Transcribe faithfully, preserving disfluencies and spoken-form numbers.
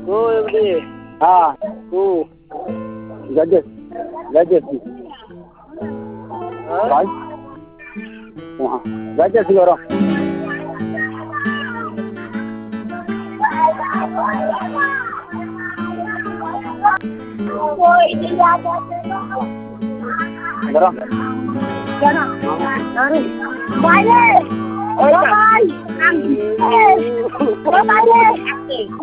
Oh, எப்படி? ஆ ஓ. கஜஸ் கஜஸ் ஆ? பாய் கஜஸ்க்கு வரும் வரும் Bye. Bye. Bye. Bye.